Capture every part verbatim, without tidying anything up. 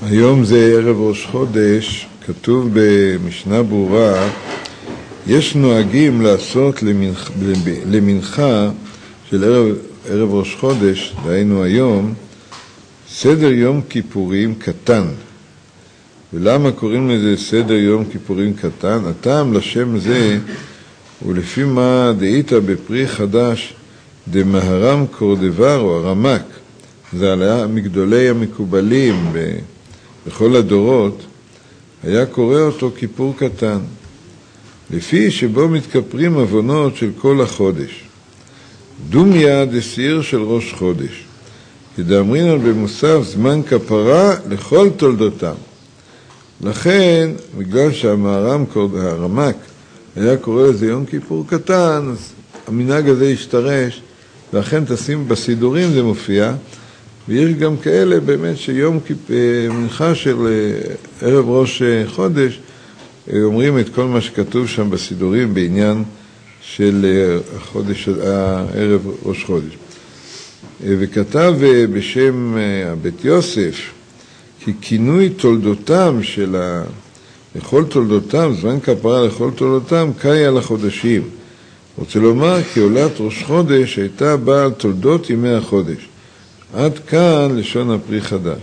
היום זה ערב ראש חודש, כתוב במשנה ברורה, יש נוהגים לעשות למנח, למנחה של ערב, ערב ראש חודש, דהיינו היום, סדר יום כיפורים קטן. ולמה קוראים לזה סדר יום כיפורים קטן? הטעם לשם זה, ולפי מה דאית בפרי חדש, דמהרם קורדבר או הרמק, זה היה מגדולי המקובלים ב... בכל הדורות, היה קורא אותו כיפור קטן, לפי שבו מתכפרים עוונות של כל החודש. דומיה דסיר של ראש חודש, כדאמרינן במוסף זמן כפרה לכל תולדותם. לכן, בגלל שהמהר"ם, הרמק, היה קורא לזה יום כיפור קטן, אז המנהג הזה השתרש, ואכן תשים בסידורים זה מופיע, ויש גם כאלה באמת שיום מנחה של ערב ראש חודש אומרים את כל מה שכתוב שם בסידורים בעניין של החודש, הערב ראש חודש. וכתב בשם בית יוסף כי כינוי תולדותם של ה... לכל תולדותם, זמן כפרה לכל תולדותם, קאי על החודשים. רוצה לומר כי עולת ראש חודש הייתה בעל תולדות ימי החודש. עד כאן לשון הפרי חדש.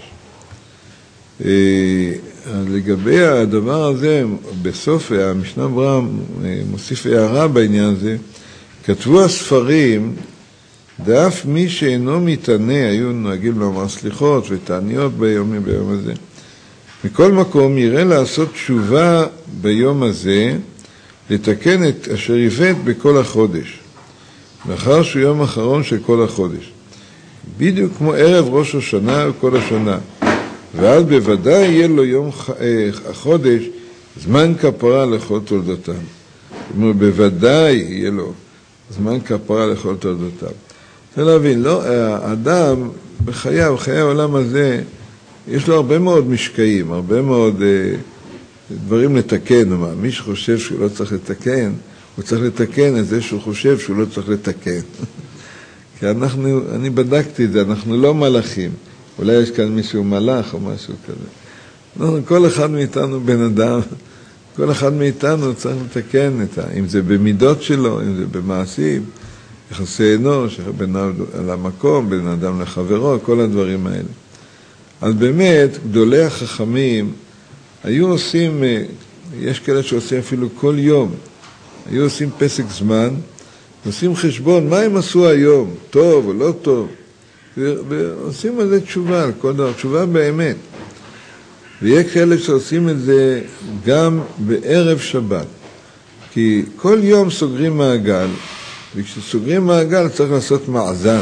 לגבי הדבר הזה, בסוף המשנה ברורה מוסיף הערה בעניין הזה, כתבו הספרים, דאף מי שאינו מתענה, היו נוהגים לומר סליחות ותעניות ביום, ביום הזה. מכל מקום יראה לעשות תשובה ביום הזה, לתקן את אשר יבט בכל החודש, מאחר שהוא יום אחרון של כל החודש. בדיוק כמו ערב ראש השנה וכל השנה. ואז בוודאי יהיה לו יום החודש זמן כפרה לכל תולדותם. זאת אומרת, בוודאי יהיה לו זמן כפרה לכל תולדותם. צריך להבין, לא, האדם בחייו, בחיי העולם הזה, יש לו הרבה מאוד משקעים, הרבה מאוד אה, דברים לתקן. מה, מי שחושב שהוא לא צריך לתקן, הוא צריך לתקן את זה שהוא חושב שהוא לא צריך לתקן. כי אנחנו, אני בדקתי את זה, אנחנו לא מלאכים. אולי יש כאן מישהו מלאך או משהו כזה. לא, כל אחד מאיתנו בן אדם, כל אחד מאיתנו צריך לתקן את ה... אם זה במידות שלו, אם זה במעשים, יחסי אנוש, בין למקום, בין אדם לחברו, כל הדברים האלה. אז באמת, גדולי החכמים היו עושים, יש כאלה שעושים אפילו כל יום, היו עושים פסק זמן, עושים חשבון, מה הם עשו היום, טוב או לא טוב, ועושים על זה תשובה, על כל דבר, תשובה באמת. ויש כאלה שעושים את זה גם בערב שבת, כי כל יום סוגרים מעגל, וכשסוגרים מעגל צריך לעשות מאזן,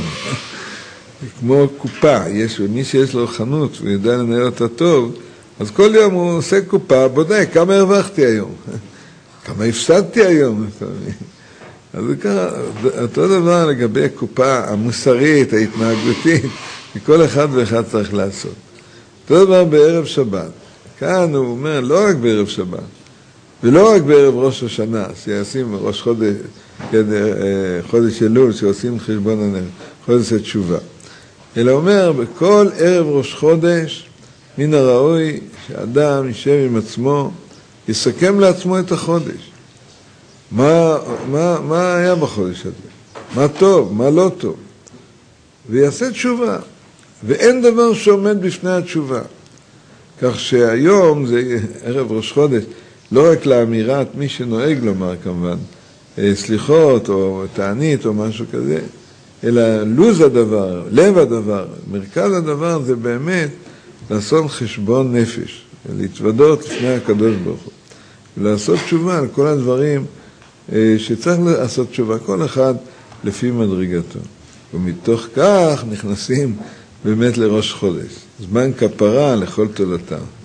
כמו קופה, יש, מי שיש לו חנות ויודע לנהל אותה טוב, אז כל יום הוא עושה קופה, בודק כמה הרווחתי היום, כמה הפסדתי היום, אז ככה, אותו דבר לגבי הקופה המוסרית, ההתנהגותית, שכל אחד ואחד צריך לעשות. אותו דבר בערב שבת. כאן הוא אומר, לא רק בערב שבת, ולא רק בערב ראש השנה, שישים ראש חודש, חודש אלול, שעושים חשבון הנפש, חודש התשובה. אלא אומר, בכל ערב ראש חודש, מן הראוי שאדם יישב עם עצמו, יסכם לעצמו את החודש. מה, מה, מה היה בחודש הזה? מה טוב, מה לא טוב? ויעשה תשובה. ואין דבר שעומד בפני התשובה. כך שהיום זה ערב ראש חודש, לא רק לאמירת מי שנוהג לומר כמובן, סליחות או תענית או משהו כזה, אלא לוז הדבר, לב הדבר, מרכז הדבר זה באמת לעשות חשבון נפש, להתוודות לפני הקדוש ברוך הוא, ולעשות תשובה על כל הדברים שצריך לעשות תשובה, כל אחד לפי מדרגתו. ומתוך כך נכנסים באמת לראש חודש, זמן כפרה לכל תולדותם.